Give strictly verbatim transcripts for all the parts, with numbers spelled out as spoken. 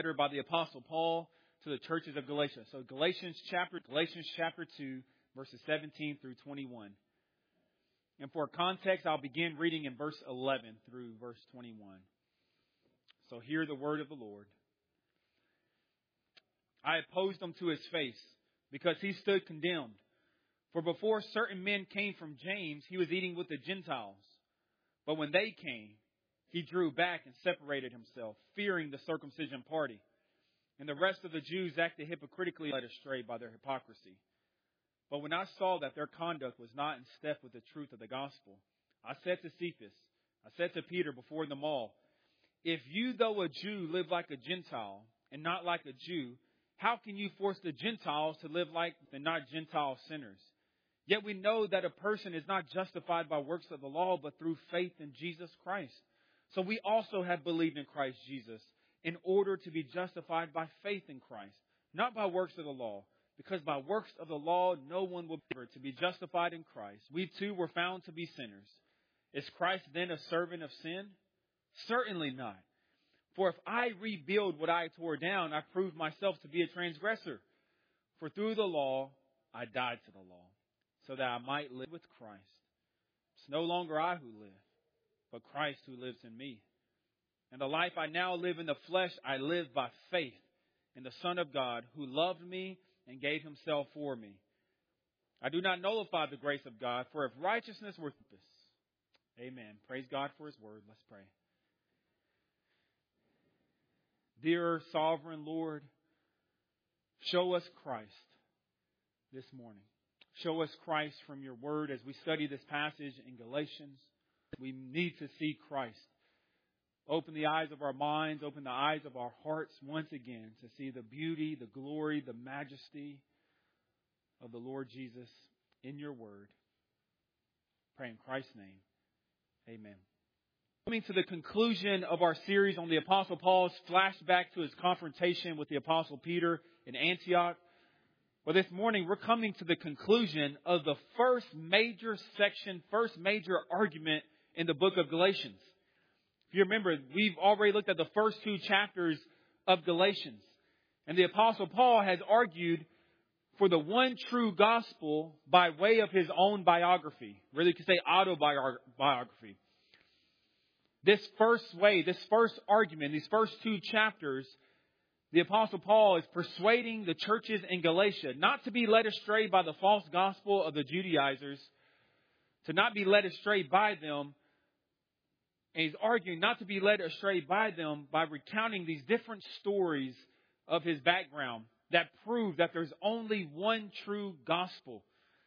letter by the Apostle Paul to the churches of Galatia. So Galatians chapter Galatians chapter two, verses seventeen through twenty-one. And for context, I'll begin reading in verse eleven through verse twenty-one. So hear the word of the Lord. I opposed him to his face, because he stood condemned. For before certain men came from James, he was eating with the Gentiles. But when they came, he drew back and separated himself, fearing the circumcision party. And the rest of the Jews acted hypocritically, led astray by their hypocrisy. But when I saw that their conduct was not in step with the truth of the gospel, I said to Cephas, I said to Peter before them all, if you, though a Jew, live like a Gentile and not like a Jew, how can you force the Gentiles to live like the not Gentile sinners? Yet we know that a person is not justified by works of the law, but through faith in Jesus Christ. So we also have believed in Christ Jesus in order to be justified by faith in Christ, not by works of the law, because by works of the law no one will be able to be justified in Christ. We too were found to be sinners. Is Christ then a servant of sin? Certainly not. For if I rebuild what I tore down, I prove myself to be a transgressor. For through the law I died to the law, so that I might live with Christ. It's no longer I who live, but Christ who lives in me. And the life I now live in the flesh, I live by faith in the Son of God, who loved me and gave himself for me. I do not nullify the grace of God, for if righteousness were this. Amen. Praise God for his word. Let's pray. Dear sovereign Lord, show us Christ this morning. Show us Christ from your word as we study this passage in Galatians. We need to see Christ. Open the eyes of our minds, open the eyes of our hearts once again to see the beauty, the glory, the majesty of the Lord Jesus in your word. Pray in Christ's name. Amen. Coming to the conclusion of our series on the Apostle Paul's flashback to his confrontation with the Apostle Peter in Antioch. Well, this morning we're coming to the conclusion of the first major section, first major argument in the book of Galatians. If you remember, we've already looked at the first two chapters of Galatians. And the Apostle Paul has argued for the one true gospel by way of his own biography. Really, you could say autobiography. This first way, this first argument, these first two chapters, the Apostle Paul is persuading the churches in Galatia not to be led astray by the false gospel of the Judaizers, to not be led astray by them. And he's arguing not to be led astray by them by recounting these different stories of his background that prove that there's only one true gospel.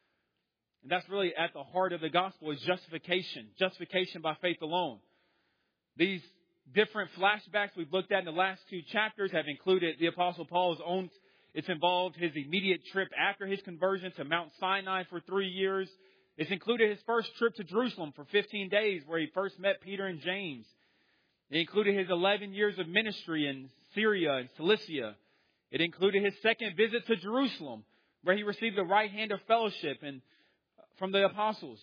And that's really at the heart of the gospel is justification. Justification by faith alone. These different flashbacks we've looked at in the last two chapters have included the Apostle Paul's own. It's involved his immediate trip after his conversion to Mount Sinai for three years. It's included his first trip to Jerusalem for fifteen days where he first met Peter and James. It included his eleven years of ministry in Syria and Cilicia. It included his second visit to Jerusalem where he received the right hand of fellowship and from the apostles.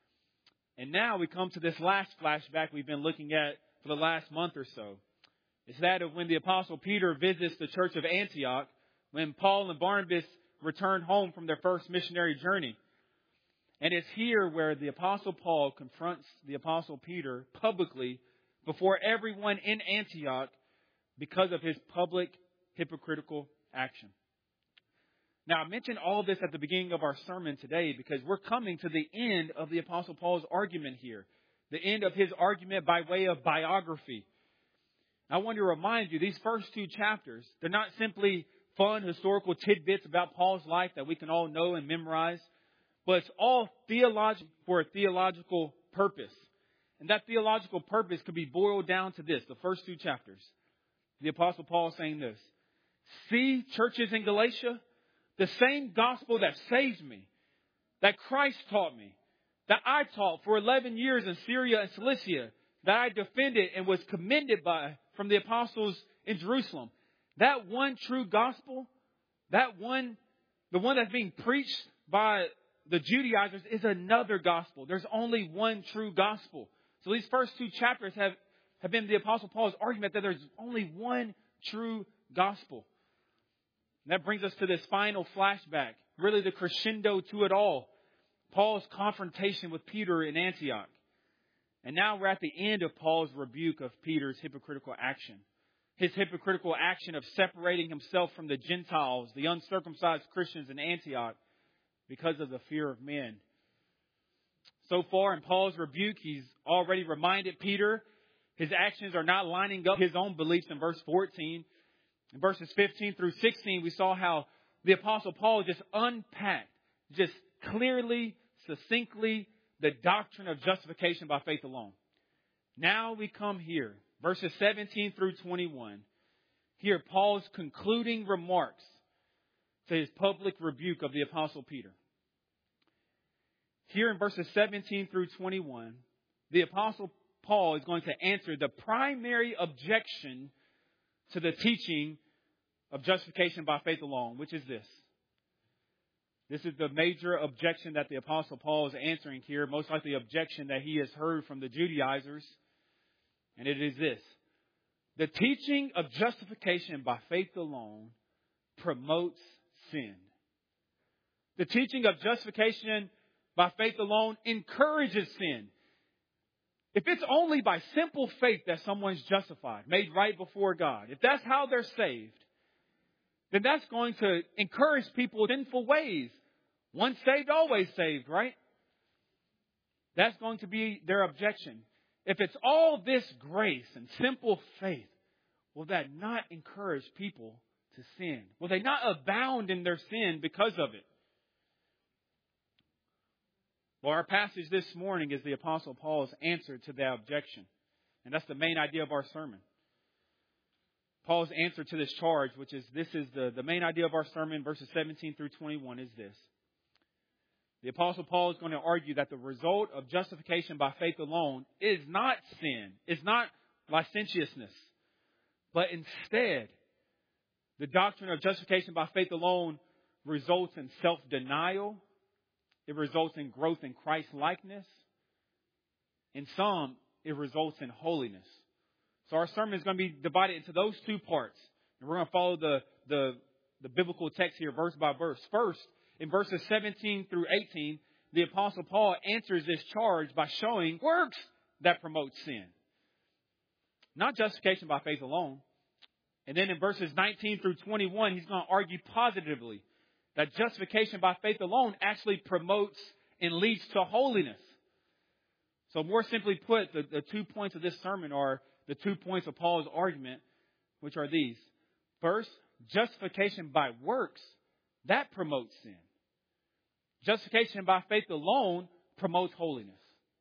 And now we come to this last flashback we've been looking at for the last month or so. It's that of when the Apostle Peter visits the church of Antioch, when Paul and Barnabas returned home from their first missionary journey. And it's here where the Apostle Paul confronts the Apostle Peter publicly before everyone in Antioch because of his public hypocritical action. Now, I mentioned all this at the beginning of our sermon today because we're coming to the end of the Apostle Paul's argument here. The end of his argument by way of biography. I want to remind you, these first two chapters, they're not simply fun historical tidbits about Paul's life that we can all know and memorize, but it's all theological for a theological purpose. And that theological purpose could be boiled down to this, the first two chapters. The Apostle Paul is saying this. See, churches in Galatia, the same gospel that saved me, that Christ taught me, that I taught for eleven years in Syria and Cilicia, that I defended and was commended by from the apostles in Jerusalem. That one true gospel, that one, the one that's being preached by the Judaizers is another gospel. There's only one true gospel. So these first two chapters have, have been the Apostle Paul's argument that there's only one true gospel. And that brings us to this final flashback, really the crescendo to it all. Paul's confrontation with Peter in Antioch. And now we're at the end of Paul's rebuke of Peter's hypocritical action. His hypocritical action of separating himself from the Gentiles, the uncircumcised Christians in Antioch, because of the fear of men. So far in Paul's rebuke, he's already reminded Peter his actions are not lining up with his own beliefs in verse fourteen. In verses fifteen through sixteen, we saw how the Apostle Paul just unpacked, just clearly, succinctly, the doctrine of justification by faith alone. Now we come here, verses seventeen through twenty-one. Here, Paul's concluding remarks to his public rebuke of the Apostle Peter. Here in verses seventeen through twenty-one, the Apostle Paul is going to answer the primary objection to the teaching of justification by faith alone, which is this. This is the major objection that the Apostle Paul is answering here, most likely objection that he has heard from the Judaizers. And it is this. The teaching of justification by faith alone promotes sin. The teaching of justification by faith alone encourages sin. If it's only by simple faith that someone's justified, made right before God, if that's how they're saved, then that's going to encourage people in sinful ways. Once saved, always saved, right? That's going to be their objection. If it's all this grace and simple faith, will that not encourage people to sin? Will they not abound in their sin because of it? Well, our passage this morning is the Apostle Paul's answer to that objection. And that's the main idea of our sermon. Paul's answer to this charge, which is, this is the, the main idea of our sermon, verses seventeen through twenty-one, is this. The Apostle Paul is going to argue that the result of justification by faith alone is not sin, is not licentiousness, but instead, the doctrine of justification by faith alone results in self-denial. It results in growth in Christ-likeness. In some, it results in holiness. So our sermon is going to be divided into those two parts. And we're going to follow the, the, the biblical text here, verse by verse. First, in verses seventeen through eighteen, the Apostle Paul answers this charge by showing works that promote sin. Not justification by faith alone. And then in verses nineteen through twenty-one, he's going to argue positively that justification by faith alone actually promotes and leads to holiness. So more simply put, the, the two points of this sermon are the two points of Paul's argument, which are these. First, justification by works, that promotes sin. Justification by faith alone promotes holiness.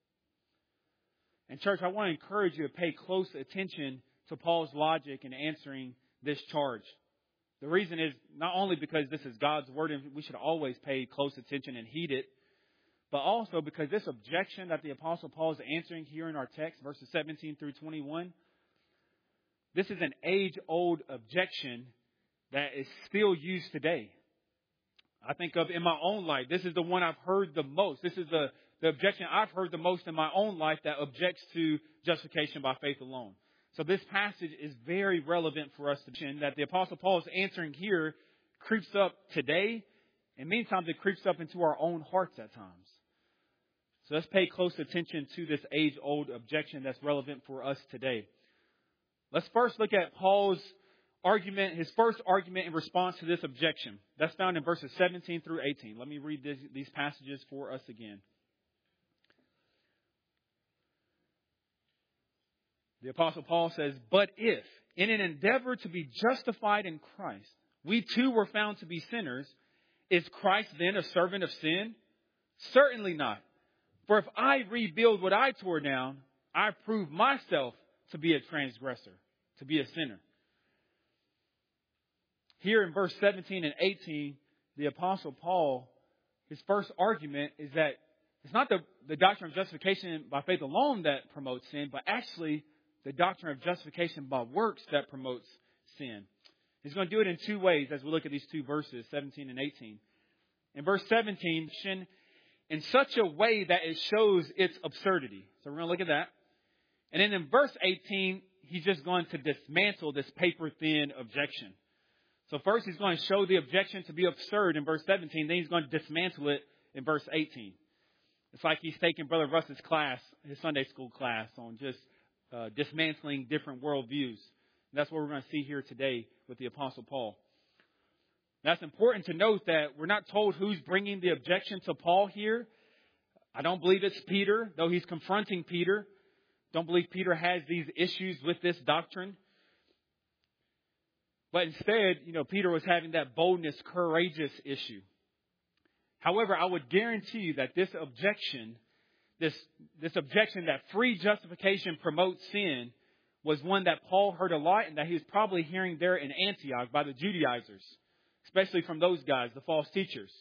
And church, I want to encourage you to pay close attention to Paul's logic in answering this charge. The reason is not only because this is God's word and we should always pay close attention and heed it, but also because this objection that the Apostle Paul is answering here in our text, verses seventeen through twenty-one, this is an age-old objection that is still used today. I think of in my own life, this is the one I've heard the most. This is the, the objection I've heard the most in my own life that objects to justification by faith alone. So this passage is very relevant for us to mention that the Apostle Paul is answering here creeps up today, and many times it creeps up into our own hearts at times. So let's pay close attention to this age-old objection that's relevant for us today. Let's first look at Paul's argument, his first argument in response to this objection. That's found in verses seventeen through eighteen. Let me read this, these passages for us again. The Apostle Paul says, "But if, in an endeavor to be justified in Christ, we too were found to be sinners, is Christ then a servant of sin? Certainly not. For if I rebuild what I tore down, I prove myself to be a transgressor, to be a sinner." Here in verse seventeen and eighteen, the Apostle Paul, his first argument is that it's not the, the doctrine of justification by faith alone that promotes sin, but actually the doctrine of justification by works that promotes sin. He's going to do it in two ways as we look at these two verses, seventeen and eighteen. In verse seventeen, in such a way that it shows its absurdity. So we're going to look at that. And then in verse eighteen, he's just going to dismantle this paper-thin objection. So first he's going to show the objection to be absurd in verse seventeen. Then he's going to dismantle it in verse eighteen. It's like he's taking Brother Russ's class, his Sunday school class, on just uh, dismantling different worldviews. And that's what we're going to see here today with the Apostle Paul. That's important to note that we're not told who's bringing the objection to Paul here. I don't believe it's Peter, though he's confronting Peter. Don't believe Peter has these issues with this doctrine. But instead, you know, Peter was having that boldness, courageous issue. However, I would guarantee you that this objection, this, this objection that free justification promotes sin, was one that Paul heard a lot and that he was probably hearing there in Antioch by the Judaizers, especially from those guys, the false teachers.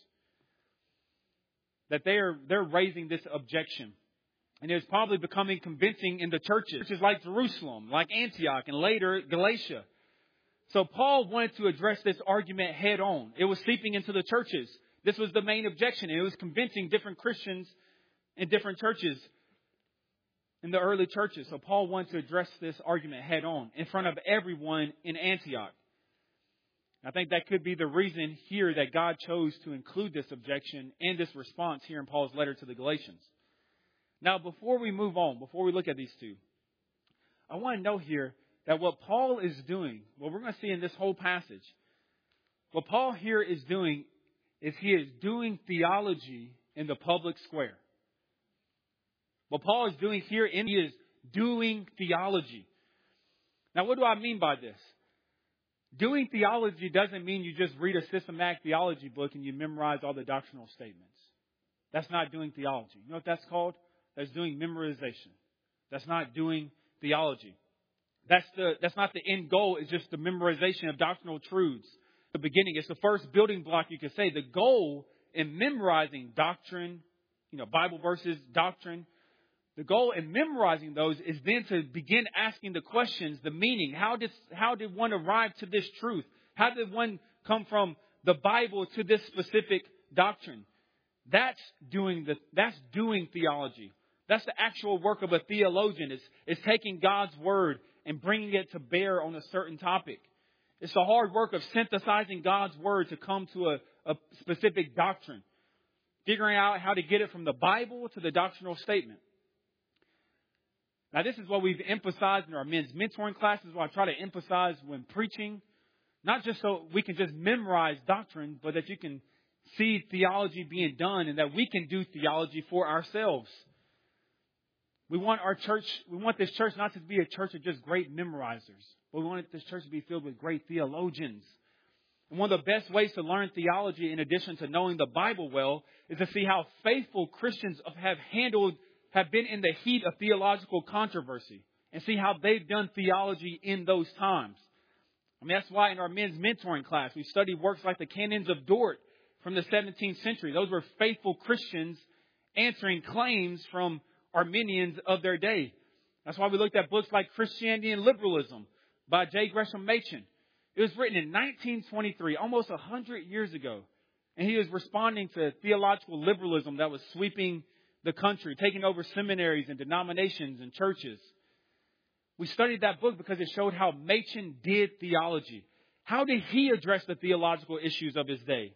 That they're, they're raising this objection. And it was probably becoming convincing in the churches, churches like Jerusalem, like Antioch, and later Galatia. So Paul wanted to address this argument head on. It was seeping into the churches. This was the main objection. It was convincing different Christians in different churches, in the early churches. So Paul wanted to address this argument head on in front of everyone in Antioch. I think that could be the reason here that God chose to include this objection and this response here in Paul's letter to the Galatians. Now, before we move on, before we look at these two, I want to note here that what Paul is doing, what we're going to see in this whole passage, what Paul here is doing is he is doing theology in the public square. What Paul is doing here, in, he is doing theology. Now, what do I mean by this? Doing theology doesn't mean you just read a systematic theology book and you memorize all the doctrinal statements. That's not doing theology. You know what that's called? That's doing memorization. That's not doing theology. That's the that's not the end goal. It's just the memorization of doctrinal truths. The beginning, it's the first building block, you could say. The goal in memorizing doctrine, you know, Bible verses, doctrine, the goal in memorizing those is then to begin asking the questions, the meaning. How did how did one arrive to this truth? How did one come from the Bible to this specific doctrine? That's doing the that's doing theology. That's the actual work of a theologian. It's, it's taking God's word and bringing it to bear on a certain topic. It's the hard work of synthesizing God's word to come to a, a specific doctrine. Figuring out how to get it from the Bible to the doctrinal statement. Now, this is what we've emphasized in our men's mentoring classes, what I try to emphasize when preaching. Not just so we can just memorize doctrine, but that you can see theology being done and that we can do theology for ourselves. We want our church, we want this church not to be a church of just great memorizers, but we want this church to be filled with great theologians. And one of the best ways to learn theology, in addition to knowing the Bible well, is to see how faithful Christians have handled, have been in the heat of theological controversy, and see how they've done theology in those times. I mean, that's why in our men's mentoring class, we study works like the Canons of Dort from the seventeenth century. Those were faithful Christians answering claims from Arminians of their day. That's why we looked at books like Christianity and Liberalism by J. Gresham Machen. It was written in nineteen twenty-three, almost one hundred years ago. And he was responding to theological liberalism that was sweeping the country, taking over seminaries and denominations and churches. We studied that book because it showed how Machen did theology. How did he address the theological issues of his day?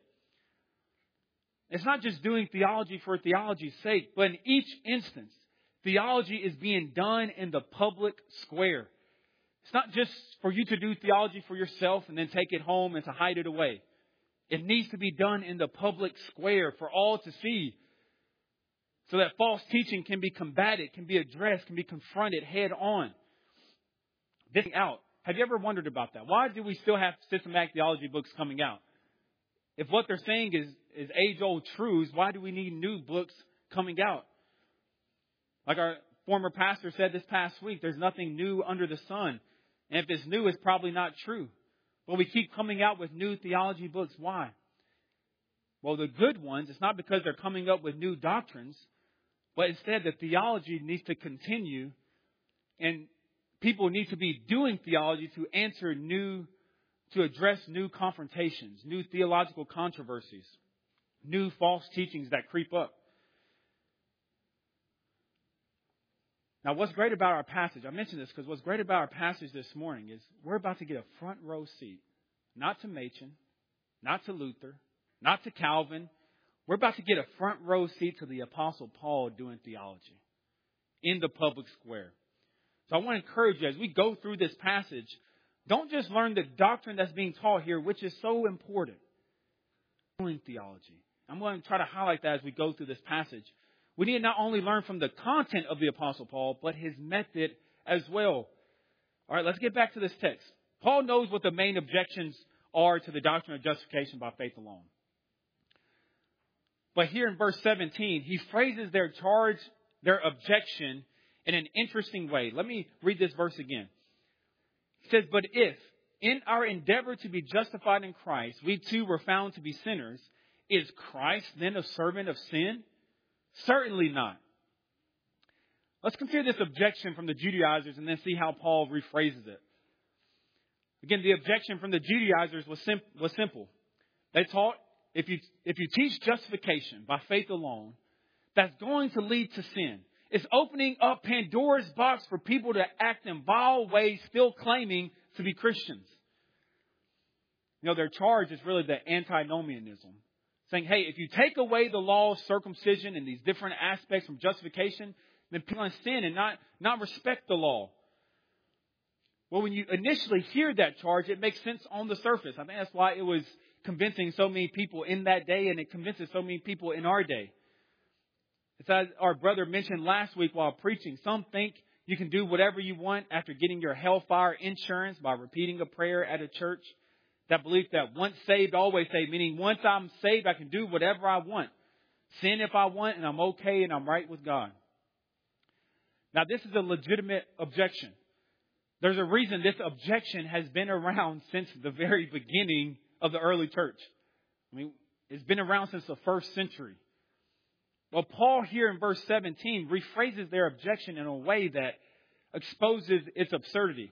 It's not just doing theology for theology's sake, but in each instance, theology is being done in the public square. It's not just for you to do theology for yourself and then take it home and to hide it away. It needs to be done in the public square for all to see, so that false teaching can be combated, can be addressed, can be confronted head on. This out. Have you ever wondered about that? Why do we still have systematic theology books coming out? If what they're saying is, is age-old truths, why do we need new books coming out? Like our former pastor said this past week, there's nothing new under the sun. And if it's new, it's probably not true. But we keep coming out with new theology books. Why? Well, the good ones, it's not because they're coming up with new doctrines, but instead the theology needs to continue, and people need to be doing theology to answer new, to address new confrontations, new theological controversies, new false teachings that creep up. Now, what's great about our passage, I mentioned this because what's great about our passage this morning is we're about to get a front row seat. Not to Machen, not to Luther, not to Calvin. We're about to get a front row seat to the Apostle Paul doing theology in the public square. So I want to encourage you as we go through this passage, don't just learn the doctrine that's being taught here, which is so important. Doing theology. I'm going to try to highlight that as we go through this passage. We need to not only learn from the content of the Apostle Paul, but his method as well. All right, let's get back to this text. Paul knows what the main objections are to the doctrine of justification by faith alone. But here in verse seventeen, he phrases their charge, their objection, in an interesting way. Let me read this verse again. It says, "But if, in our endeavor to be justified in Christ, we too were found to be sinners, is Christ then a servant of sin? Certainly not." Let's consider this objection from the Judaizers and then see how Paul rephrases it. Again, the objection from the Judaizers was, sim- was simple. They taught if you, if you teach justification by faith alone, that's going to lead to sin. It's opening up Pandora's box for people to act in vile ways, still claiming to be Christians. You know, their charge is really the antinomianism. Saying, hey, if you take away the law of circumcision and these different aspects from justification, then people can sin and not, not respect the law. Well, when you initially hear that charge, it makes sense on the surface. I think that's why it was convincing so many people in that day, and it convinces so many people in our day. It's as our brother mentioned last week while preaching. Some think you can do whatever you want after getting your hellfire insurance by repeating a prayer at a church. That belief that once saved, always saved, meaning once I'm saved, I can do whatever I want. Sin if I want, and I'm okay and I'm right with God. Now, this is a legitimate objection. There's a reason this objection has been around since the very beginning of the early church. I mean, it's been around since the first century. Well, Paul here in verse seventeen rephrases their objection in a way that exposes its absurdity.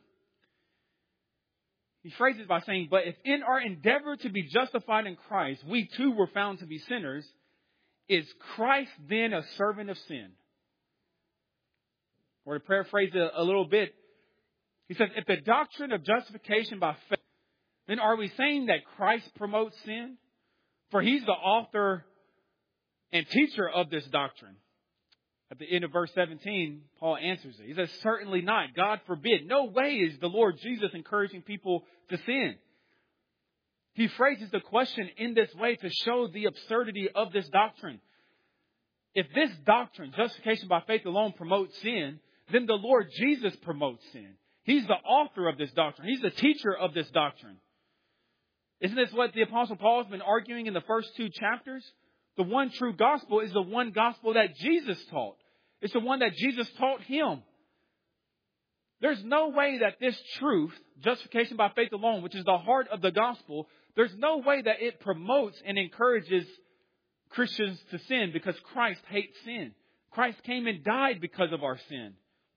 He phrases it by saying, "But if in our endeavor to be justified in Christ, we too were found to be sinners, is Christ then a servant of sin?" Or to paraphrase it a little bit, he says, if the doctrine of justification by faith, then are we saying that Christ promotes sin? For he's the author and teacher of this doctrine. At the end of verse seventeen, Paul answers it. He says, certainly not. God forbid. No way is the Lord Jesus encouraging people to sin. He phrases the question in this way to show the absurdity of this doctrine. If this doctrine, justification by faith alone, promotes sin, then the Lord Jesus promotes sin. He's the author of this doctrine. He's the teacher of this doctrine. Isn't this what the Apostle Paul has been arguing in the first two chapters? The one true gospel is the one gospel that Jesus taught. It's the one that Jesus taught him. There's no way that this truth, justification by faith alone, which is the heart of the gospel, there's no way that it promotes and encourages Christians to sin because Christ hates sin. Christ came and died because of our sin.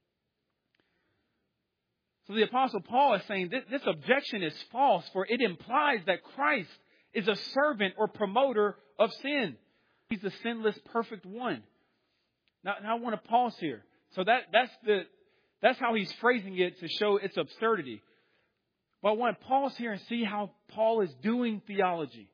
So the Apostle Paul is saying this, this objection is false, for it implies that Christ is a servant or promoter of sin. He's the sinless, perfect one. Now, now I want to pause here. So that, that's the that's how he's phrasing it to show its absurdity. But I want to pause here and see how Paul is doing theology.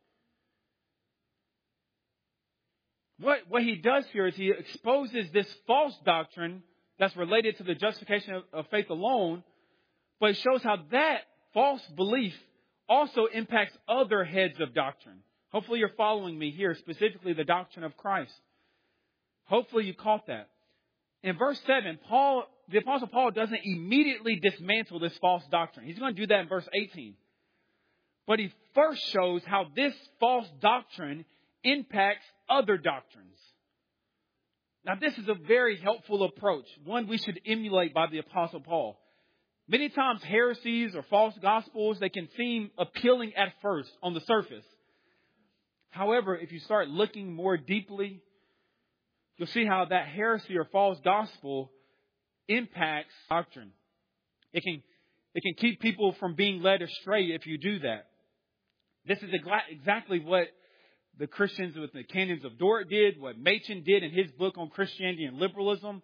What, what he does here is he exposes this false doctrine that's related to the justification of, of faith alone, but it shows how that false belief also impacts other heads of doctrine. Hopefully you're following me here, specifically the doctrine of Christ. Hopefully you caught that. In verse seven, Paul, the Apostle Paul doesn't immediately dismantle this false doctrine. He's going to do that in verse eighteen. But he first shows how this false doctrine impacts other doctrines. Now this is a very helpful approach, one we should emulate by the Apostle Paul. Many times heresies or false gospels, they can seem appealing at first on the surface. However, if you start looking more deeply, you'll see how that heresy or false gospel impacts doctrine. It can, it can keep people from being led astray if you do that. This is exactly what the Christians with the Canons of Dort did, what Machen did in his book on Christianity and liberalism.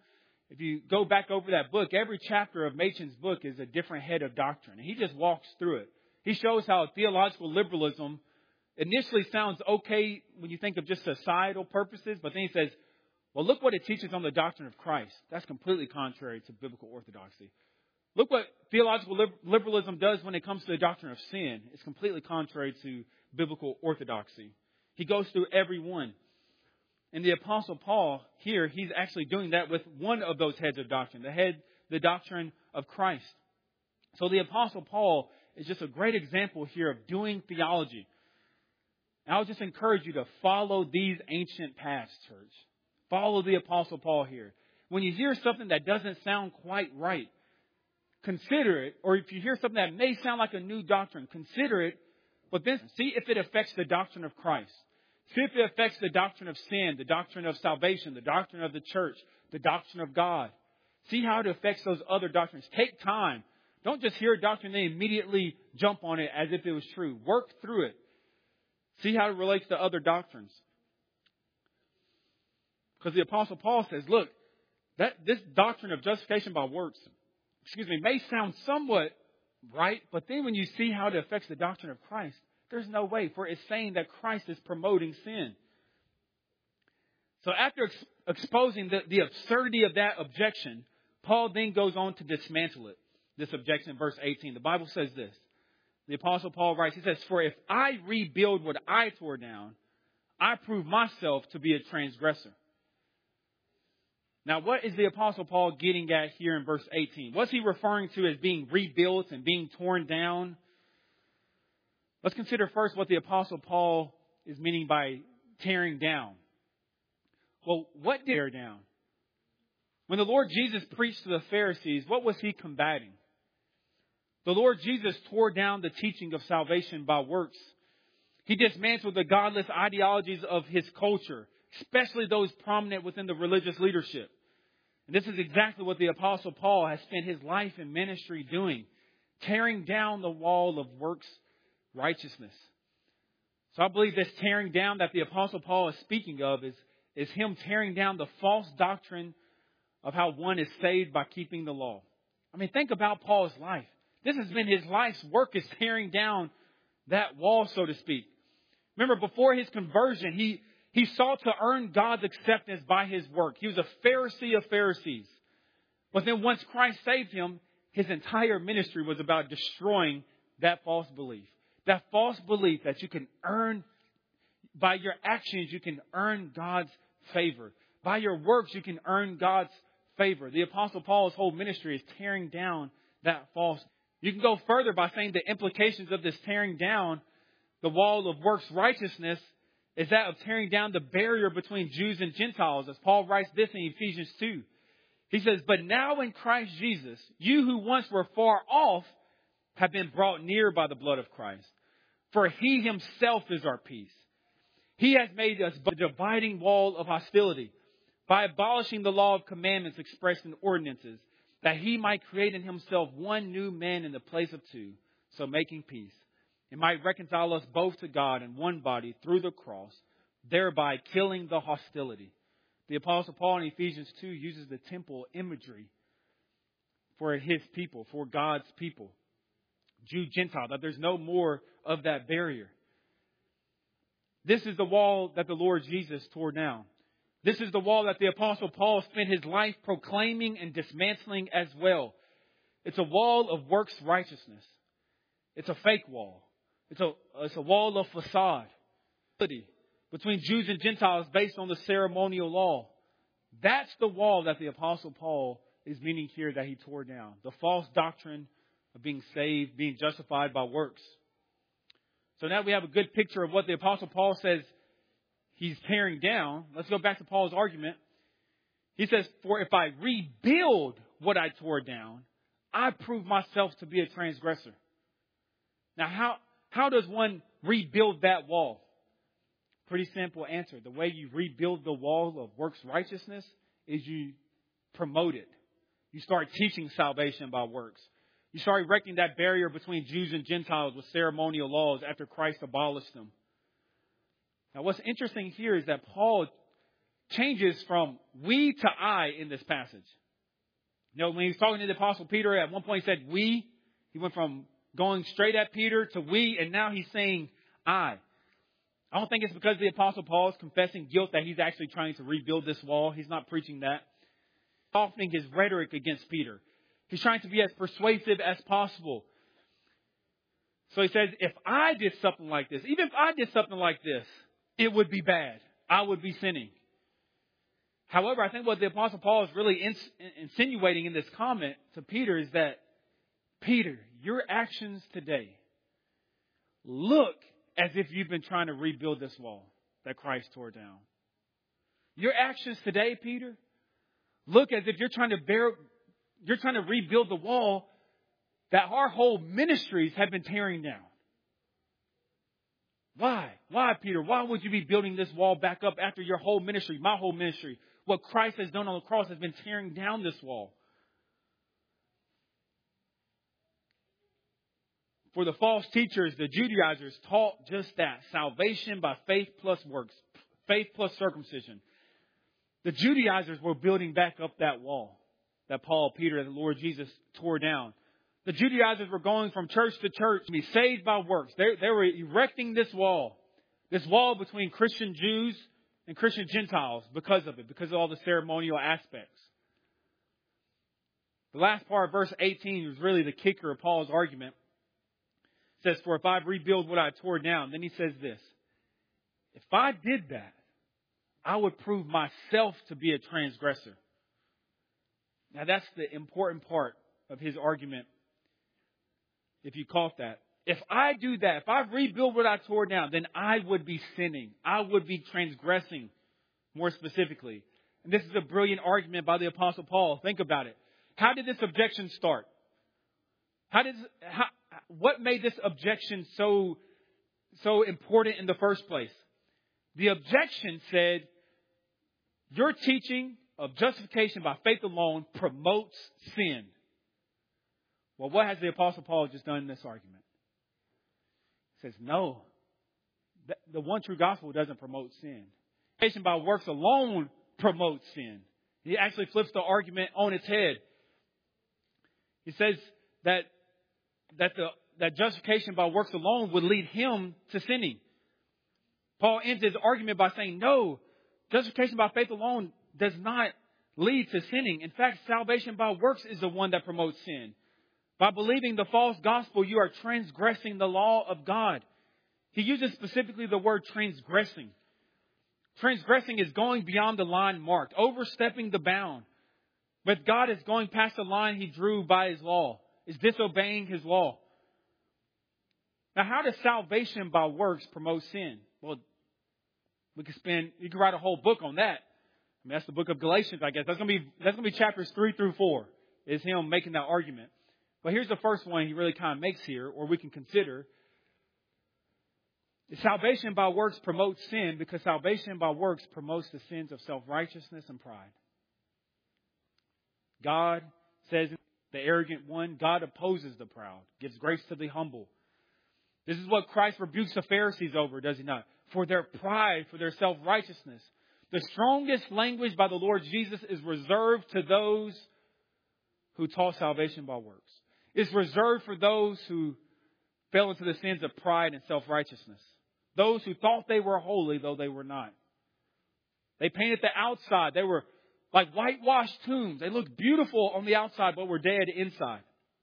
If you go back over that book, every chapter of Machen's book is a different head of doctrine. And he just walks through it. He shows how theological liberalism initially sounds okay when you think of just societal purposes, but then he says, well, look what it teaches on the doctrine of Christ. That's completely contrary to biblical orthodoxy. Look what theological liberalism does when it comes to the doctrine of sin. It's completely contrary to biblical orthodoxy. He goes through every one. And the Apostle Paul here, he's actually doing that with one of those heads of doctrine, the head, the doctrine of Christ. So the Apostle Paul is just a great example here of doing theology. And I'll just encourage you to follow these ancient paths, church. Follow the Apostle Paul here. When you hear something that doesn't sound quite right, consider it. Or if you hear something that may sound like a new doctrine, consider it. But then see if it affects the doctrine of Christ. See if it affects the doctrine of sin, the doctrine of salvation, the doctrine of the church, the doctrine of God. See how it affects those other doctrines. Take time. Don't just hear a doctrine and then immediately jump on it as if it was true. Work through it. See how it relates to other doctrines. Because the Apostle Paul says, look, that this doctrine of justification by works, excuse me, may sound somewhat right, but then when you see how it affects the doctrine of Christ, there's no way, for it's saying that Christ is promoting sin. So after ex- exposing the, the absurdity of that objection, Paul then goes on to dismantle it. This objection in verse eighteen. The Bible says this. The Apostle Paul writes, he says, for if I rebuild what I tore down, I prove myself to be a transgressor. Now, what is the Apostle Paul getting at here in verse eighteen? What's he referring to as being rebuilt and being torn down? Let's consider first what the Apostle Paul is meaning by tearing down. Well, what did he tear down? When the Lord Jesus preached to the Pharisees, what was he combating? The Lord Jesus tore down the teaching of salvation by works. He dismantled the godless ideologies of his culture, especially those prominent within the religious leadership. And this is exactly what the Apostle Paul has spent his life and ministry doing, tearing down the wall of works righteousness. So I believe this tearing down that the Apostle Paul is speaking of is, is him tearing down the false doctrine of how one is saved by keeping the law. I mean, think about Paul's life. This has been his life's work, is tearing down that wall, so to speak. Remember, before his conversion, he, he sought to earn God's acceptance by his work. He was a Pharisee of Pharisees. But then once Christ saved him, his entire ministry was about destroying that false belief. That false belief that you can earn, by your actions, you can earn God's favor. By your works, you can earn God's favor. The Apostle Paul's whole ministry is tearing down that false. You can go further by saying the implications of this tearing down the wall of works righteousness is that of tearing down the barrier between Jews and Gentiles, as Paul writes this in Ephesians two. He says, but now in Christ Jesus, you who once were far off have been brought near by the blood of Christ. For he himself is our peace. He has made us a dividing wall of hostility by abolishing the law of commandments expressed in ordinances, that he might create in himself one new man in the place of two, so making peace, and might reconcile us both to God in one body through the cross, thereby killing the hostility. The Apostle Paul in Ephesians two uses the temple imagery for his people, for God's people, Jew, Gentile, that there's no more of that barrier. This is the wall that the Lord Jesus tore down. This is the wall that the Apostle Paul spent his life proclaiming and dismantling as well. It's a wall of works righteousness. It's a fake wall. It's a, it's a wall of facade between Jews and Gentiles based on the ceremonial law. That's the wall that the Apostle Paul is meaning here that he tore down. The false doctrine of being saved, being justified by works. So now we have a good picture of what the Apostle Paul says he's tearing down. Let's go back to Paul's argument. He says, for if I rebuild what I tore down, I prove myself to be a transgressor. Now, how, how does one rebuild that wall? Pretty simple answer. The way you rebuild the wall of works righteousness is you promote it. You start teaching salvation by works. You start erecting that barrier between Jews and Gentiles with ceremonial laws after Christ abolished them. Now, what's interesting here is that Paul changes from we to I in this passage. You know, when he was talking to the Apostle Peter, at one point he said, we. He went from going straight at Peter to we, and now he's saying, I. I don't think it's because the Apostle Paul is confessing guilt that he's actually trying to rebuild this wall. He's not preaching that. Softening his rhetoric against Peter. He's trying to be as persuasive as possible. So he says, if I did something like this, even if I did something like this, it would be bad. I would be sinning. However, I think what the Apostle Paul is really ins- insinuating in this comment to Peter is that, Peter, your actions today look as if you've been trying to rebuild this wall that Christ tore down. Your actions today, Peter, look as if you're trying to bear, you're trying to rebuild the wall that our whole ministries have been tearing down. Why? Why, Peter? Why would you be building this wall back up after your whole ministry, my whole ministry? What Christ has done on the cross has been tearing down this wall. For the false teachers, the Judaizers taught just that. Salvation by faith plus works. Faith plus circumcision. The Judaizers were building back up that wall that Paul, Peter, and the Lord Jesus tore down. The Judaizers were going from church to church to be saved by works. They, they were erecting this wall. This wall between Christian Jews and Christian Gentiles because of it. Because of all the ceremonial aspects. The last part of verse eighteen was really the kicker of Paul's argument. It says, for if I rebuild what I tore down. Then he says this. If I did that, I would prove myself to be a transgressor. Now that's the important part of his argument. If you caught that. If I do that, if I rebuild what I tore down, then I would be sinning. I would be transgressing, more specifically. And this is a brilliant argument by the Apostle Paul. Think about it. How did this objection start? How did how, what made this objection so so important in the first place? The objection said, your teaching of justification by faith alone promotes sin. Well, what has the Apostle Paul just done in this argument? He says, no. The one true gospel doesn't promote sin. Justification by works alone promotes sin. He actually flips the argument on its head. He says that that the that justification by works alone would lead him to sinning. Paul ends his argument by saying, no, justification by faith alone does not lead to sinning. In fact, salvation by works is the one that promotes sin. By believing the false gospel, you are transgressing the law of God. He uses specifically the word transgressing. Transgressing is going beyond the line marked, overstepping the bound. But God is going past the line he drew by his law, is disobeying his law. Now, how does salvation by works promote sin? Well, we could spend, you could write a whole book on that. I mean, that's the book of Galatians, I guess. That's going to be, that's going to be chapters three through four, is him making that argument. But here's the first one he really kind of makes here, or we can consider. Salvation by works promotes sin because salvation by works promotes the sins of self-righteousness and pride. God says, the arrogant one, God opposes the proud, gives grace to the humble. This is what Christ rebukes the Pharisees over, does he not? For their pride, for their self-righteousness. The strongest language by the Lord Jesus is reserved to those who taught salvation by works. It's reserved for those who fell into the sins of pride and self-righteousness. Those who thought they were holy, though they were not. They painted the outside. They were like whitewashed tombs. They looked beautiful on the outside, but were dead inside.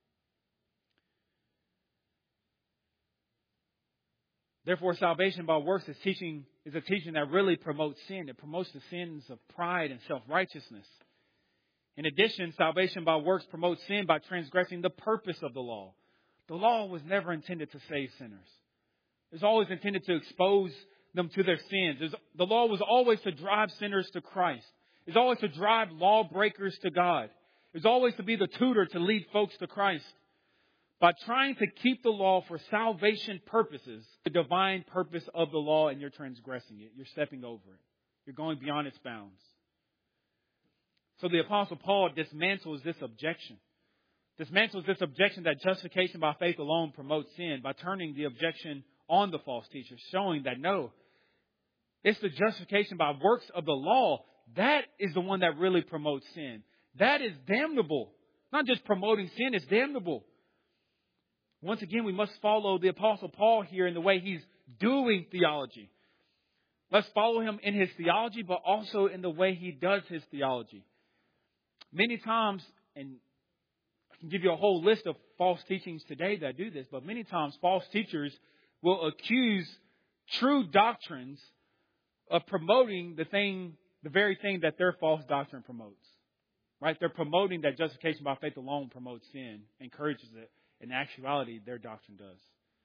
Therefore, salvation by works is teaching is a teaching that really promotes sin. It promotes the sins of pride and self-righteousness. In addition, salvation by works promotes sin by transgressing the purpose of the law. The law was never intended to save sinners. It was always intended to expose them to their sins. The law was always to drive sinners to Christ. It was always to drive lawbreakers to God. It was always to be the tutor to lead folks to Christ. By trying to keep the law for salvation purposes, the divine purpose of the law, and you're transgressing it. You're stepping over it. You're going beyond its bounds. So the Apostle Paul dismantles this objection. Dismantles this objection that justification by faith alone promotes sin by turning the objection on the false teachers, showing that no, it's the justification by works of the law. That is the one that really promotes sin. That is damnable. not just promoting sin, it's damnable. Once again, we must follow the Apostle Paul here in the way he's doing theology. Let's follow him in his theology, but also in the way he does his theology. Many times, and I can give you a whole list of false teachings today that do this, but many times false teachers will accuse true doctrines of promoting the thing, the very thing that their false doctrine promotes. Right? They're promoting that justification by faith alone promotes sin, encourages it. In actuality, their doctrine does.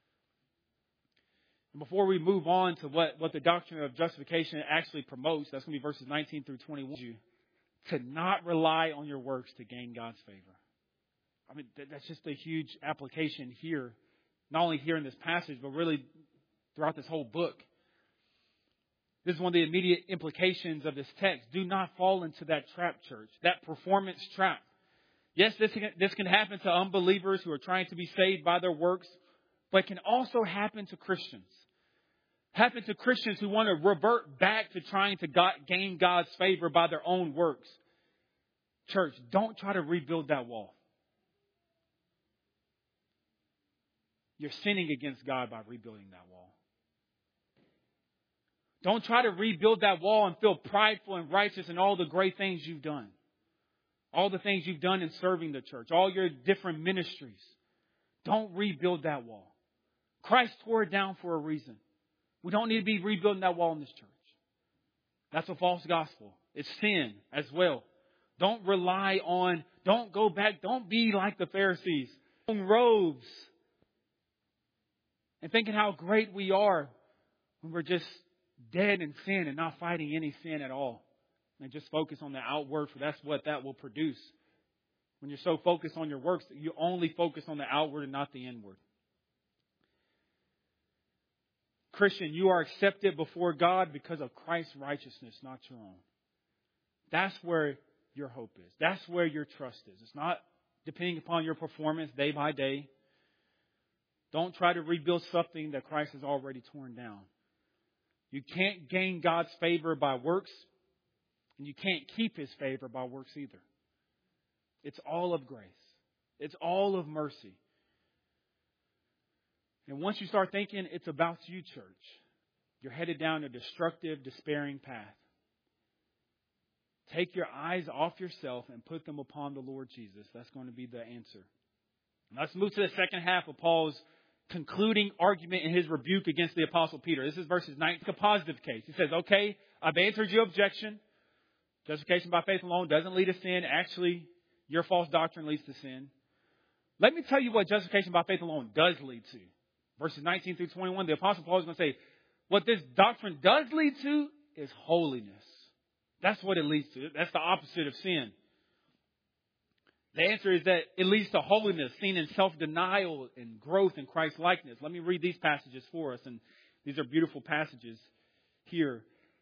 And before we move on to what, what the doctrine of justification actually promotes, that's going to be verses nineteen through twenty-one, to not rely on your works to gain God's favor. I mean, that's just a huge application here, not only here in this passage, but really throughout this whole book. This is one of the immediate implications of this text. Do not fall into that trap, church, that performance trap. Yes, this can, this can happen to unbelievers who are trying to be saved by their works, but it can also happen to Christians. Happen to Christians who want to revert back to trying to God, gain God's favor by their own works. Church, don't try to rebuild that wall. You're sinning against God by rebuilding that wall. Don't try to rebuild that wall and feel prideful and righteous in all the great things you've done. All the things you've done in serving the church. All your different ministries. Don't rebuild that wall. Christ tore it down for a reason. We don't need to be rebuilding that wall in this church. That's a false gospel. It's sin as well. Don't rely on, don't go back, don't be like the Pharisees. In robes. And thinking how great we are when we're just dead in sin and not fighting any sin at all. And just focus on the outward, for that's what that will produce. When you're so focused on your works, you only focus on the outward and not the inward. Christian, you are accepted before God because of Christ's righteousness, not your own. That's where your hope is. That's where your trust is. It's not depending upon your performance day by day. Don't try to rebuild something that Christ has already torn down. You can't gain God's favor by works. And you can't keep His favor by works either. It's all of grace. It's all of mercy. And once you start thinking it's about you, church, you're headed down a destructive, despairing path. Take your eyes off yourself and put them upon the Lord Jesus. That's going to be the answer. Now let's move to the second half of Paul's concluding argument in his rebuke against the Apostle Peter. This is verses nine. It's a positive case. He says, okay, I've answered your objection. Justification by faith alone doesn't lead to sin. Actually, your false doctrine leads to sin. Let me tell you what justification by faith alone does lead to. Verses nineteen through twenty-one, the Apostle Paul is going to say, what this doctrine does lead to is holiness. That's what it leads to. That's the opposite of sin. The answer is that it leads to holiness, seen in self-denial and growth in Christ-likeness. Let me read these passages for us, and these are beautiful passages here.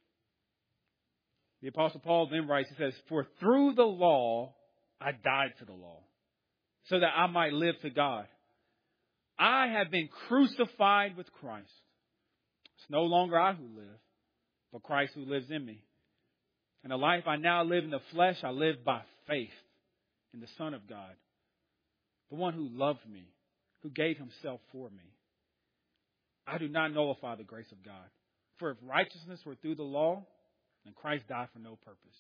The Apostle Paul then writes, he says, for through the law I died to the law, so that I might live to God. I have been crucified with Christ. It's no longer I who live, but Christ who lives in me. And the life I now live in the flesh, I live by faith in the Son of God, the one who loved me, who gave himself for me. I do not nullify the grace of God. For if righteousness were through the law, then Christ died for no purpose.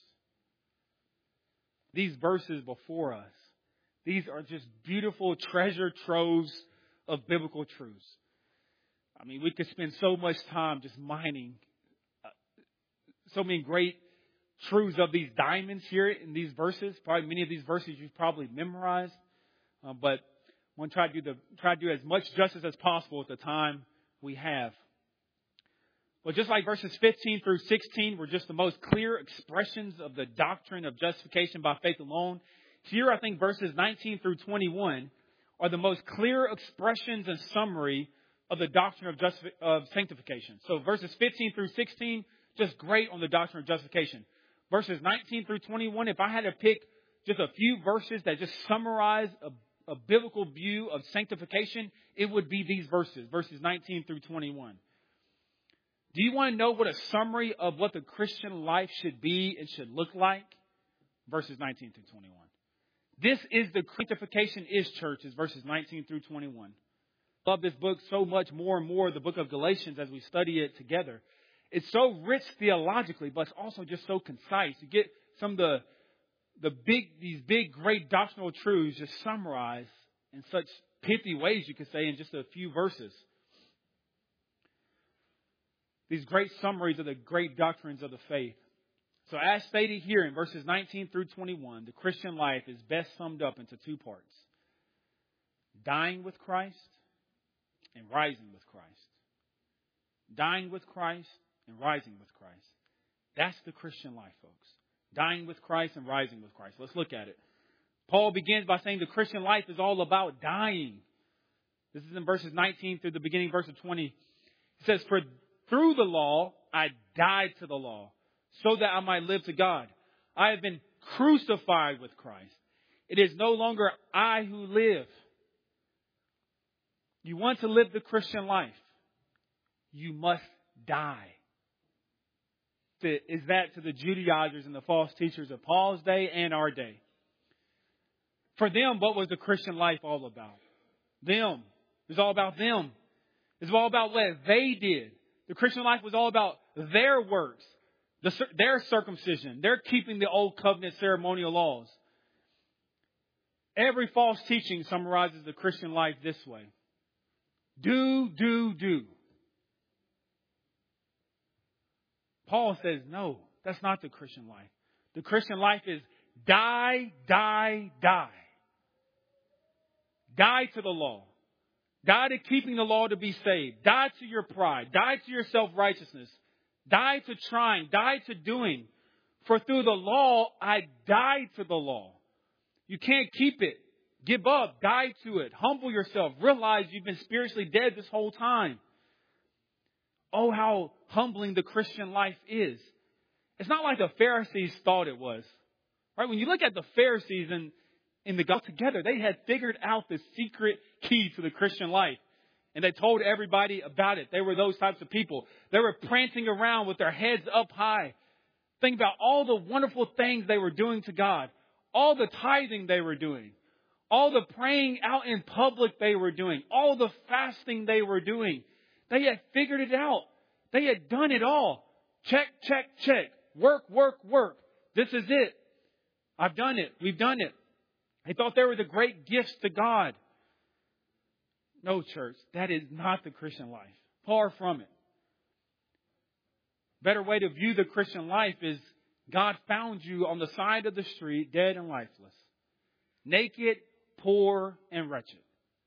These verses before us, these are just beautiful treasure troves of biblical truths. I mean, we could spend so much time just mining uh, so many great truths of these diamonds here in these verses. Probably many of these verses you've probably memorized, uh, but I want to try to do the try to do as much justice as possible at the time we have. Well, just like verses fifteen through sixteen were just the most clear expressions of the doctrine of justification by faith alone, here I think verses nineteen through twenty-one are the most clear expressions and summary of the doctrine of, justifi- of sanctification. So verses fifteen through sixteen, just great on the doctrine of justification. Verses nineteen through twenty-one, if I had to pick just a few verses that just summarize a, a biblical view of sanctification, it would be these verses, verses nineteen through twenty-one. Do you want to know what a summary of what the Christian life should be and should look like? Verses nineteen through twenty-one. This is the sanctification is churches, verses nineteen through twenty-one. I love this book so much more and more, the book of Galatians, as we study it together. It's so rich theologically, but it's also just so concise. You get some of the the big, these big, great doctrinal truths just summarized in such pithy ways, you could say, in just a few verses. These great summaries of the great doctrines of the faith. So as stated here in verses nineteen through twenty-one, the Christian life is best summed up into two parts. Dying with Christ and rising with Christ. Dying with Christ and rising with Christ. That's the Christian life, folks. Dying with Christ and rising with Christ. Let's look at it. Paul begins by saying the Christian life is all about dying. This is in verses nineteen through the beginning verse of twenty. He says, for through the law I died to the law, so that I might live to God. I have been crucified with Christ. It is no longer I who live. You want to live the Christian life, you must die. Is that to the Judaizers and the false teachers of Paul's day and our day? For them, what was the Christian life all about? Them. It was all about them. It was all about what they did. The Christian life was all about their works, the, their circumcision, their keeping the old covenant ceremonial laws. Every false teaching summarizes the Christian life this way. Do, do, do. Paul says, no, that's not the Christian life. The Christian life is die, die, die. Die to the law. Die to keeping the law to be saved. Die to your pride. Die to your self-righteousness. Die to trying. Die to doing. For through the law, I died to the law. You can't keep it. Give up. Die to it. Humble yourself. Realize you've been spiritually dead this whole time. Oh, how humbling the Christian life is. It's not like the Pharisees thought it was. Right? When you look at the Pharisees and in the gospel together, they had figured out the secret key to the Christian life. And they told everybody about it. They were those types of people. They were prancing around with their heads up high. Think about all the wonderful things they were doing to God. All the tithing they were doing. All the praying out in public they were doing. All the fasting they were doing. They had figured it out. They had done it all. Check, check, check. Work, work, work. This is it. I've done it. We've done it. They thought they were the great gifts to God. No, church, that is not the Christian life. Far from it. Better way to view the Christian life is God found you on the side of the street, dead and lifeless. Naked, poor, and wretched.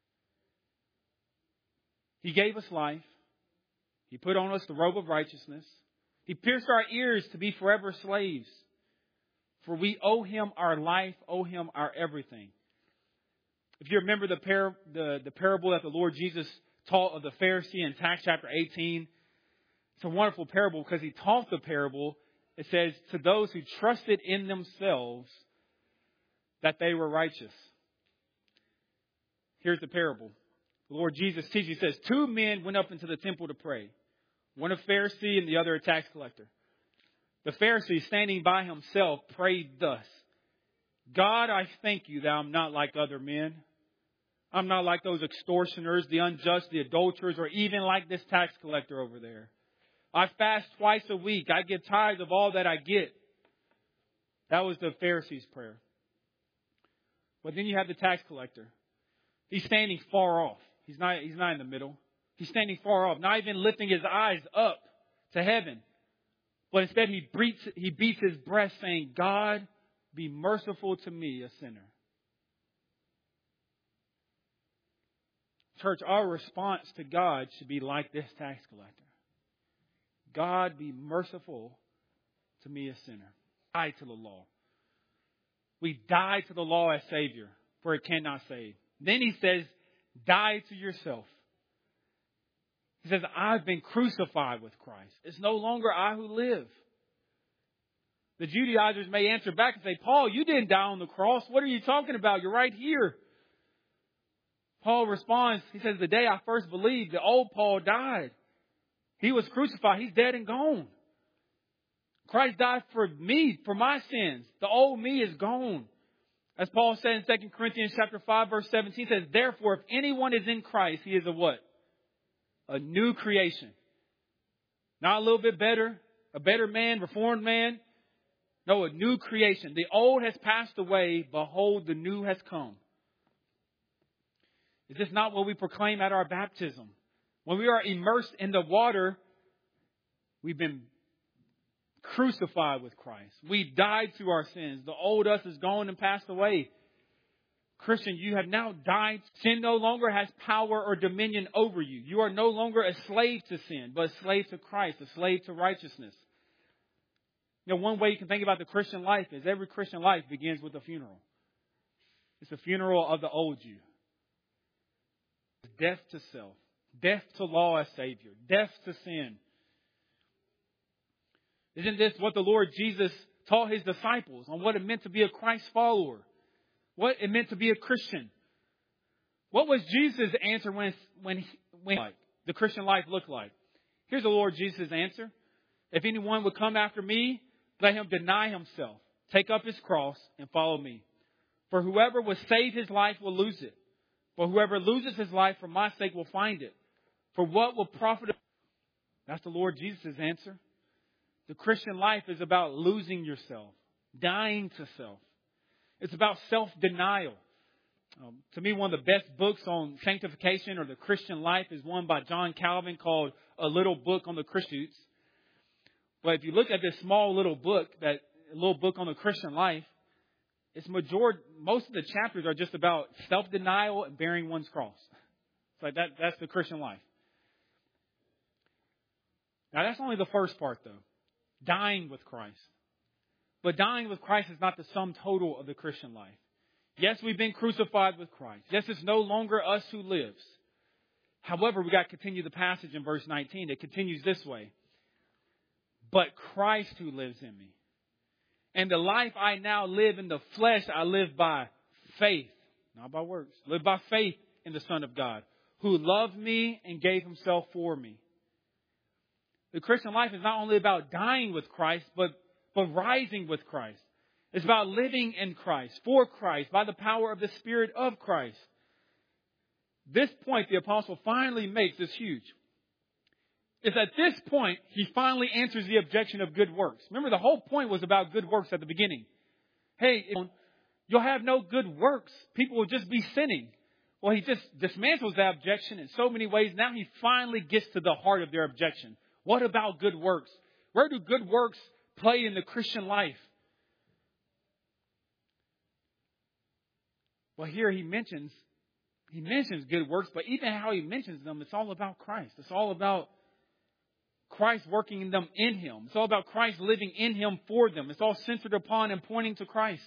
He gave us life. He put on us the robe of righteousness. He pierced our ears to be forever slaves. For we owe Him our life, owe Him our everything. If you remember the, par- the, the parable that the Lord Jesus taught of the Pharisee in Acts chapter eighteen, it's a wonderful parable because He taught the parable. It says, to those who trusted in themselves that they were righteous. Here's the parable. The Lord Jesus teaches, He says, two men went up into the temple to pray. One a Pharisee and the other a tax collector. The Pharisee, standing by himself, prayed thus. God, I thank you that I'm not like other men. I'm not like those extortioners, the unjust, the adulterers, or even like this tax collector over there. I fast twice a week. I give tithes of all that I get. That was the Pharisee's prayer. But then you have the tax collector. He's standing far off. He's not, he's not in the middle. He's standing far off, not even lifting his eyes up to heaven. But instead he beats, he beats his breast saying, God, be merciful to me, a sinner. Church, our response to God should be like this tax collector. God, be merciful to me, a sinner. Die to the law. We die to the law as Savior, for it cannot save. Then he says, die to yourself. He says, I've been crucified with Christ. It's no longer I who live. The Judaizers may answer back and say, Paul, you didn't die on the cross. What are you talking about? You're right here. Paul responds, he says, the day I first believed, the old Paul died. He was crucified. He's dead and gone. Christ died for me, for my sins. The old me is gone. As Paul said in Second Corinthians chapter five, verse seventeen, says, therefore, if anyone is in Christ, he is a what? A new creation. Not a little bit better, a better man, reformed man. No, a new creation. The old has passed away. Behold, the new has come. Is this not what we proclaim at our baptism? When we are immersed in the water, we've been crucified with Christ. We died to our sins. The old us is gone and passed away. Christian, you have now died. Sin no longer has power or dominion over you. You are no longer a slave to sin, but a slave to Christ, a slave to righteousness. You know, one way you can think about the Christian life is every Christian life begins with a funeral. It's a funeral of the old you. Death to self. Death to law as Savior. Death to sin. Isn't this what the Lord Jesus taught His disciples on what it meant to be a Christ follower? What it meant to be a Christian? What was Jesus' answer when, when, when like, the Christian life looked like? Here's the Lord Jesus' answer. If anyone would come after me, let him deny himself, take up his cross, and follow me. For whoever will save his life will lose it. But whoever loses his life for my sake will find it. For what will profit? That's the Lord Jesus' answer. The Christian life is about losing yourself, dying to self. It's about self-denial. Um, to me, one of the best books on sanctification or the Christian life is one by John Calvin called A Little Book on the Christians. But if you look at this small little book, that little book on the Christian life, it's majority, most of the chapters are just about self-denial and bearing one's cross. It's like that, that's the Christian life. Now, that's only the first part, though. Dying with Christ. But dying with Christ is not the sum total of the Christian life. Yes, we've been crucified with Christ. Yes, it's no longer us who lives. However, we got to continue the passage in verse nineteen. It continues this way. But Christ who lives in me. And the life I now live in the flesh, I live by faith, not by works. Live by faith in the Son of God, who loved me and gave Himself for me. The Christian life is not only about dying with Christ, but, but rising with Christ. It's about living in Christ, for Christ, by the power of the Spirit of Christ. This point the apostle finally makes is huge. It's at this point he finally answers the objection of good works. Remember, the whole point was about good works at the beginning. Hey, you'll have no good works. People will just be sinning. Well, he just dismantles that objection in so many ways. Now he finally gets to the heart of their objection. What about good works? Where do good works play in the Christian life? Well, here he mentions, he mentions good works, but even how he mentions them, it's all about Christ. It's all about Christ working in them in Him. It's all about Christ living in Him for them. It's all centered upon and pointing to Christ.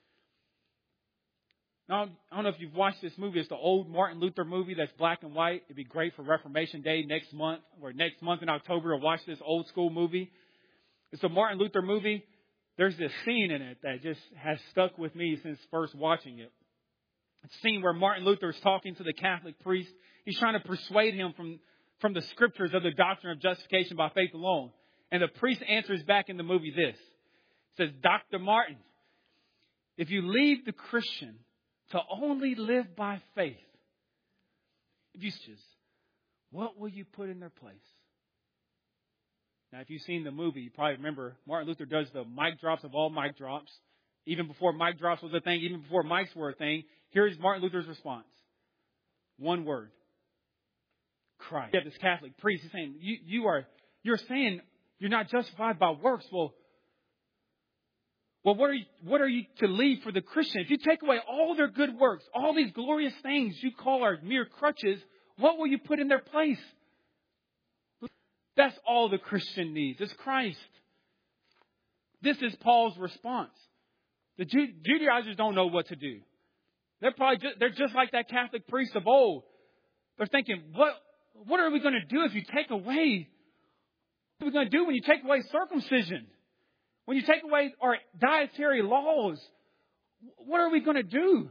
Now, I don't know if you've watched this movie. It's the old Martin Luther movie that's black and white. It'd be great for Reformation Day next month, or next month in October to watch this old school movie. It's a Martin Luther movie. There's this scene in it that just has stuck with me since first watching it. It's a scene where Martin Luther is talking to the Catholic priest. He's trying to persuade him from, from the scriptures of the doctrine of justification by faith alone. And the priest answers back in the movie this. It says, Doctor Martin, if you leave the Christian to only live by faith, if you just, what will you put in their place? Now, if you've seen the movie, you probably remember Martin Luther does the mic drops of all mic drops. Even before mic drops was a thing, even before mics were a thing, here's Martin Luther's response. One word. Christ. You have this Catholic priest. He's saying, you, you are, you're saying you're not justified by works. Well, well, what are you, what are you to leave for the Christian? If you take away all their good works, all these glorious things you call are mere crutches, what will you put in their place? That's all the Christian needs. It's Christ. This is Paul's response. The Judaizers don't know what to do. They're probably just, they're just like that Catholic priest of old. They're thinking, what, what are we going to do if you take away? What are we going to do when you take away circumcision? When you take away our dietary laws? What are we going to do?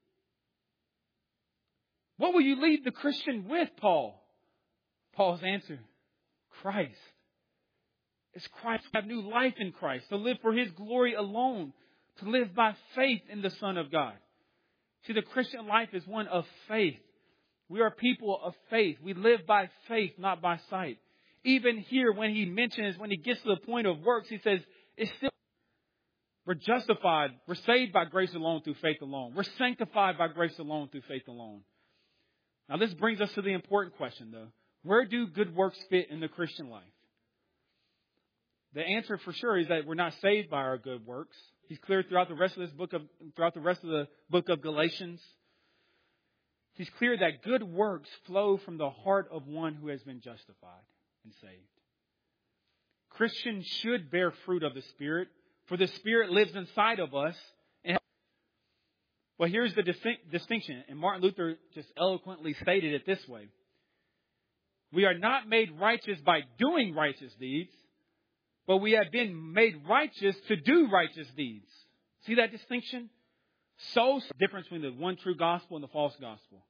What will you leave the Christian with, Paul? Paul's answer, Christ. It's Christ to have new life in Christ, to live for His glory alone. to live by faith in the Son of God. See, the Christian life is one of faith. We are people of faith. We live by faith, not by sight. Even here, when he mentions, when he gets to the point of works, he says, it's still, we're justified. We're saved by grace alone through faith alone. We're sanctified by grace alone through faith alone. Now, this brings us to the important question, though. Where do good works fit in the Christian life? The answer for sure is that we're not saved by our good works. He's clear throughout the rest of this book of, throughout the rest of the book of Galatians. He's clear that good works flow from the heart of one who has been justified and saved. Christians should bear fruit of the Spirit, for the Spirit lives inside of us. And well, here's the distinct, distinction, and Martin Luther just eloquently stated it this way. We are not made righteous by doing righteous deeds, but we have been made righteous to do righteous deeds. See that distinction? So, difference between the one true gospel and the false gospel.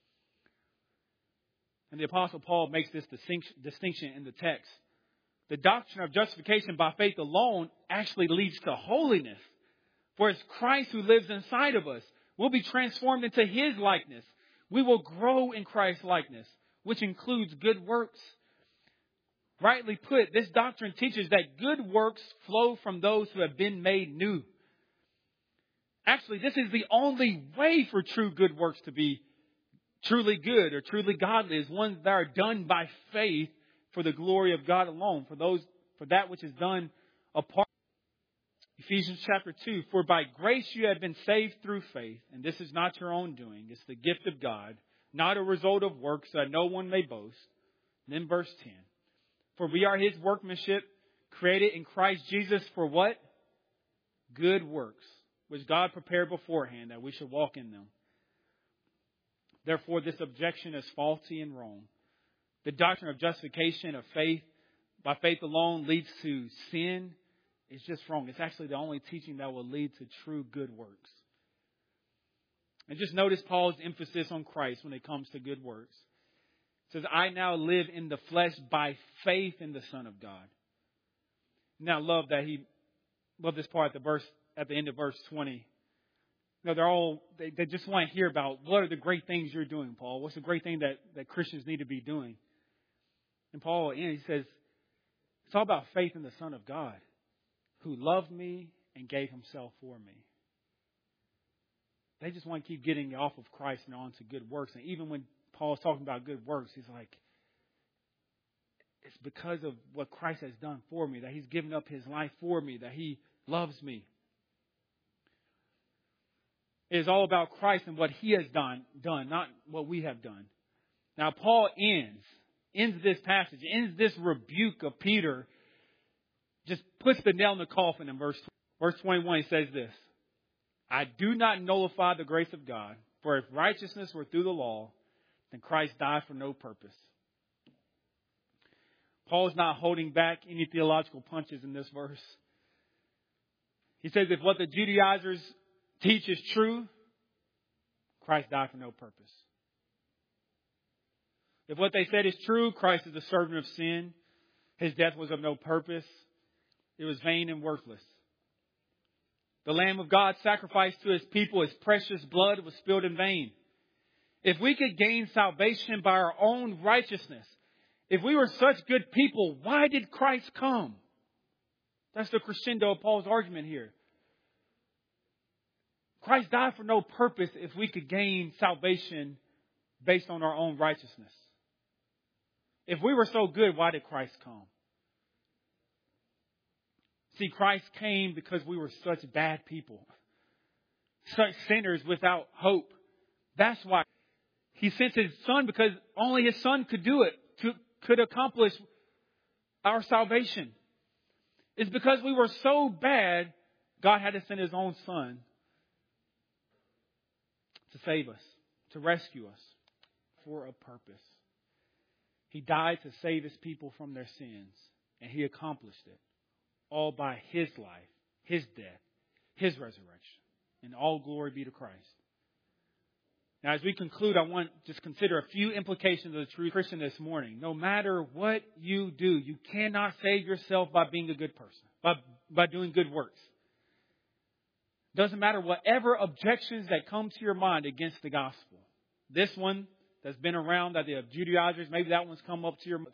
And the Apostle Paul makes this distinction in the text. The doctrine of justification by faith alone actually leads to holiness. For it's Christ who lives inside of us. We'll be transformed into His likeness. We will grow in Christ's likeness, which includes good works. Rightly put, this doctrine teaches that good works flow from those who have been made new. Actually, this is the only way for true good works to be truly good or truly godly, is ones that are done by faith for the glory of God alone, for those, for that which is done apart. Ephesians chapter two, for by grace you have been saved through faith, and this is not your own doing, it's the gift of God, not a result of works, so that no one may boast. And then verse ten, for we are His workmanship, created in Christ Jesus for what? Good works, which God prepared beforehand that we should walk in them. Therefore, this objection is faulty and wrong. The doctrine of justification of faith, by faith alone, leads to sin. It's just wrong. It's actually the only teaching that will lead to true good works. And just notice Paul's emphasis on Christ when it comes to good works. It says, I now live in the flesh by faith in the Son of God. Now, I love that he, love this part at the verse, at the end of verse twenty. You know, they're all, they, they just want to hear about what are the great things you're doing, Paul? What's the great thing that, that Christians need to be doing? And Paul, and he says, it's all about faith in the Son of God, who loved me and gave Himself for me. They just want to keep getting off of Christ and on to good works. And even when Paul's talking about good works, he's like, it's because of what Christ has done for me, that He's given up His life for me, that He loves me. It is all about Christ and what He has done, done, not what we have done. Now, Paul ends, ends this passage, ends this rebuke of Peter, just puts the nail in the coffin in verse, verse twenty-one. He says this, I do not nullify the grace of God, for if righteousness were through the law, then Christ died for no purpose. Paul is not holding back any theological punches in this verse. He says if what the Judaizers teach is true, Christ died for no purpose. If what they said is true, Christ is the servant of sin. His death was of no purpose. It was vain and worthless. The Lamb of God sacrificed to His people, His precious blood was spilled in vain. If we could gain salvation by our own righteousness, if we were such good people, why did Christ come? That's the crescendo of Paul's argument here. Christ died for no purpose if we could gain salvation based on our own righteousness. If we were so good, why did Christ come? See, Christ came because we were such bad people, such sinners without hope. That's why He sent His Son, because only His Son could do it, to, could accomplish our salvation. It's because we were so bad, God had to send His own Son to save us, to rescue us for a purpose. He died to save His people from their sins, and He accomplished it all by His life, His death, His resurrection. And all glory be to Christ. Now, as we conclude, I want to just consider a few implications of the true Christian this morning. No matter what you do, you cannot save yourself by being a good person, by, by doing good works. Doesn't matter whatever objections that come to your mind against the gospel. This one that's been around, that the Judaizers, maybe that one's come up to your mind.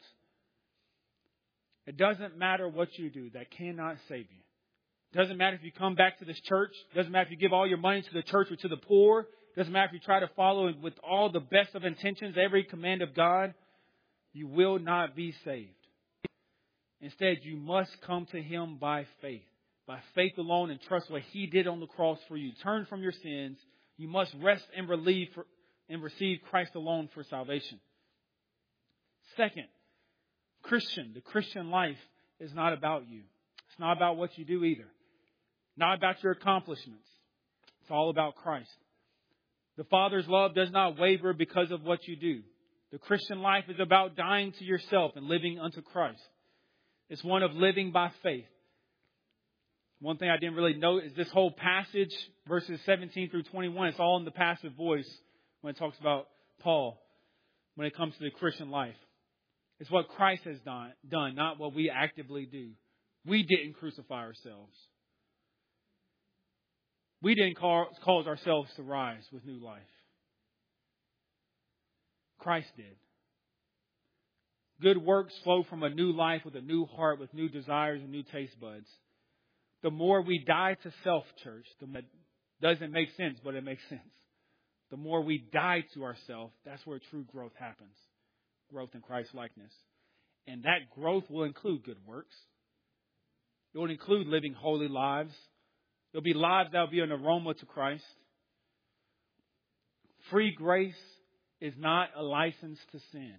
It doesn't matter what you do. That cannot save you. It doesn't matter if you come back to this church. It doesn't matter if you give all your money to the church or to the poor. It doesn't matter if you try to follow with all the best of intentions every command of God. You will not be saved. Instead, you must come to Him by faith. By faith alone, and trust what He did on the cross for you. Turn from your sins. You must rest and relieve for, and receive Christ alone for salvation. Second, Christian, the Christian life is not about you. It's not about what you do either. Not about your accomplishments. It's all about Christ. The Father's love does not waver because of what you do. The Christian life is about dying to yourself and living unto Christ. It's one of living by faith. One thing I didn't really note is this whole passage, verses seventeen through twenty-one, it's all in the passive voice when it talks about Paul, when it comes to the Christian life. It's what Christ has done, done, not what we actively do. We didn't crucify ourselves. We didn't cause ourselves to rise with new life. Christ did. Good works flow from a new life with a new heart, with new desires and new taste buds. The more we die to self, church, the more, doesn't make sense, but it makes sense. The more we die to ourselves, that's where true growth happens. Growth in Christ's likeness. And that growth will include good works. It will include living holy lives. There'll be lives that will be an aroma to Christ. Free grace is not a license to sin.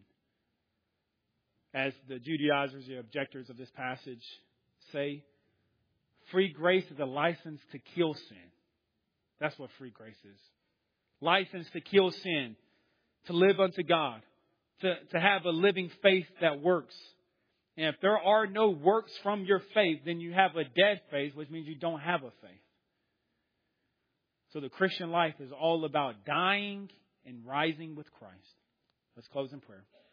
As the Judaizers, the objectors of this passage say, free grace is a license to kill sin. That's what free grace is. License to kill sin, to live unto God, to, to have a living faith that works. And if there are no works from your faith, then you have a dead faith, which means you don't have a faith. So the Christian life is all about dying and rising with Christ. Let's close in prayer.